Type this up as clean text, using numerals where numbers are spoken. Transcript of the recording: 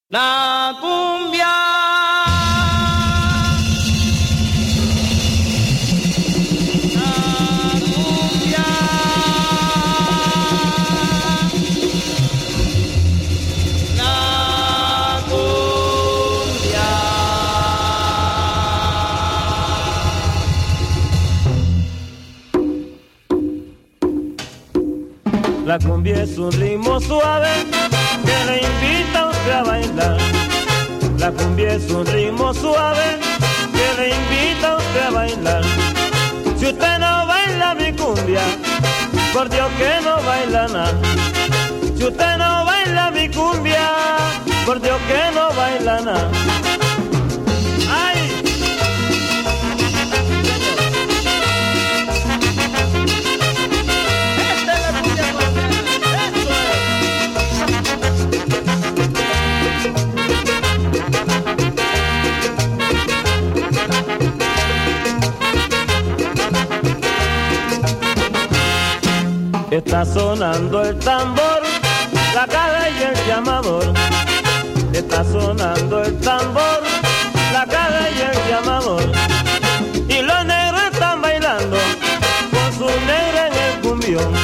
La cumbia. La cumbia es un ritmo suave que le invita a usted a bailar. La cumbia es un ritmo suave que le invita a usted a bailar. Si usted no baila mi cumbia, por Dios que no baila nada. Si usted no baila mi cumbia, por Dios que no baila nada. ¡Ay! Está sonando el tambor, la caja y el llamador. Está sonando el tambor, la caja y el llamador. Y los negros están bailando con su negra en el cumbión.